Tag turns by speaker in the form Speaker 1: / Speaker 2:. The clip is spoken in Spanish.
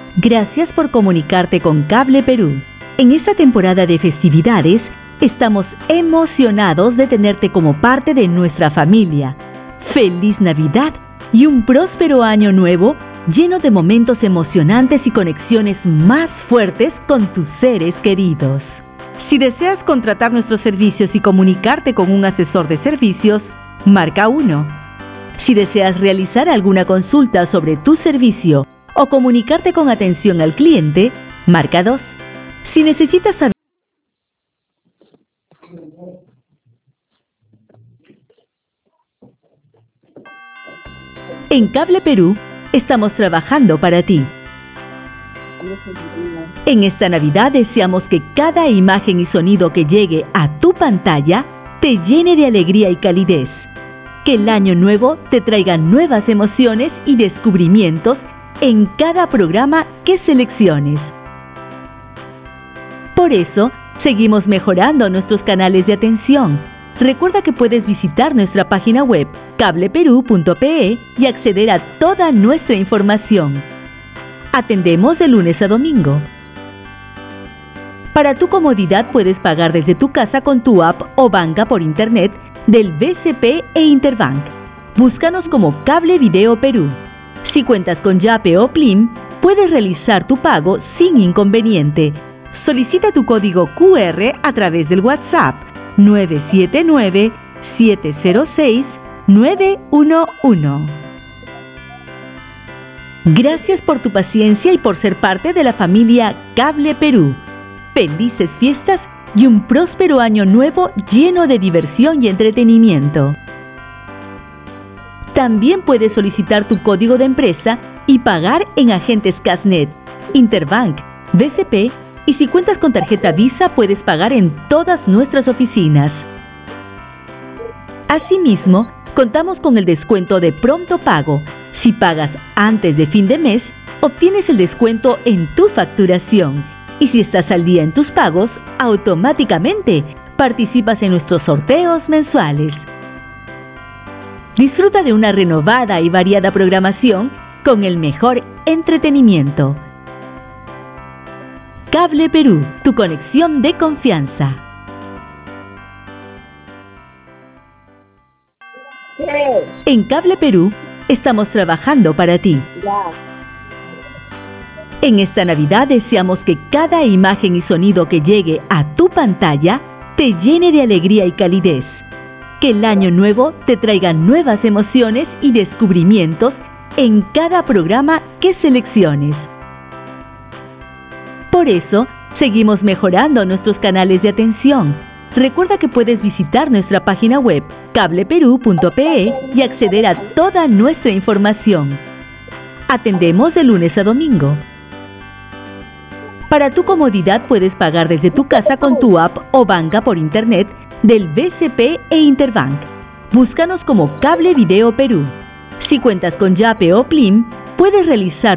Speaker 1: Gracias por comunicarte con Cable Perú. En esta temporada de festividades, estamos emocionados de tenerte como parte de nuestra familia. ¡Feliz Navidad y un próspero año nuevo lleno de momentos emocionantes y conexiones más fuertes con tus seres queridos! Si deseas contratar nuestros servicios y comunicarte con un asesor de servicios, marca 1. Si deseas realizar alguna consulta sobre tu servicio o comunicarte con atención al cliente, marca 2. Si necesitas saber En Cable Perú, estamos trabajando para ti. En esta Navidad deseamos que cada imagen y sonido que llegue a tu pantalla te llene de alegría y calidez. Que el año nuevo te traiga nuevas emociones y descubrimientos en cada programa que selecciones. Por eso, seguimos mejorando nuestros canales de atención. Recuerda que puedes visitar nuestra página web cableperú.pe y acceder a toda nuestra información. Atendemos de lunes a domingo. Para tu comodidad puedes pagar desde tu casa con tu app o banca por internet del BCP e Interbank. Búscanos como Cable Video Perú. Si cuentas con Yape o Plim, puedes realizar tu pago sin inconveniente. Solicita tu código QR a través del WhatsApp 979-706-911. Gracias por tu paciencia y por ser parte de la familia Cable Perú. Felices fiestas y un próspero año nuevo lleno de diversión y entretenimiento. También puedes solicitar tu código de empresa y pagar en agentes Casnet, Interbank, BCP y si cuentas con tarjeta Visa puedes pagar en todas nuestras oficinas. Asimismo, contamos con el descuento de pronto pago. Si pagas antes de fin de mes, obtienes el descuento en tu facturación. Y si estás al día en tus pagos, automáticamente participas en nuestros sorteos mensuales. Disfruta de una renovada y variada programación con el mejor entretenimiento. Cable Perú, tu conexión de confianza. En Cable Perú, estamos trabajando para ti. En esta Navidad deseamos que cada imagen y sonido que llegue a tu pantalla te llene de alegría y calidez. Que el año nuevo te traiga nuevas emociones y descubrimientos en cada programa que selecciones. Por eso, seguimos mejorando nuestros canales de atención. Recuerda que puedes visitar nuestra página web cableperú.pe y acceder a toda nuestra información. Atendemos de lunes a domingo. Para tu comodidad puedes pagar desde tu casa con tu app o banca por internet del BCP e Interbank. Búscanos como Cable Video Perú. Si cuentas con Yape o Plim, puedes realizar